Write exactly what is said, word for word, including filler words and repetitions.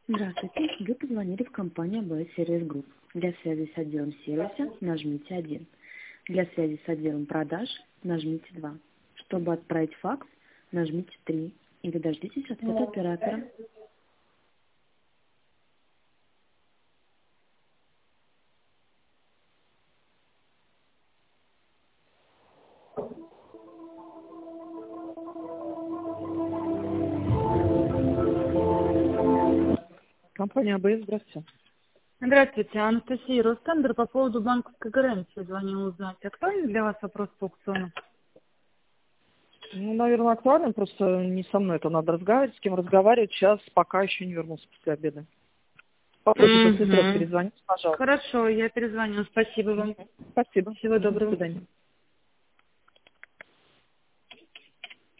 Здравствуйте, вы позвонили в компанию эй би эс Service Group. Для связи с отделом сервиса нажмите один. Для связи с отделом продаж нажмите два. Чтобы отправить факс, нажмите три. Или дождитесь ответа оператора. Компания эй би эс, здравствуйте. Здравствуйте, Анастасия Ростендер по поводу банковской гарантии звонила узнать. Актуальный для вас вопрос по аукциону? Ну, наверное, актуально, просто не со мной это надо разговаривать, с кем разговаривать. Сейчас пока еще не вернулся после обеда. Попробуйте в следующий раз Угу. перезвонить, пожалуйста. Хорошо, я перезвоню. Спасибо вам. Спасибо. Всего До доброго. свидания.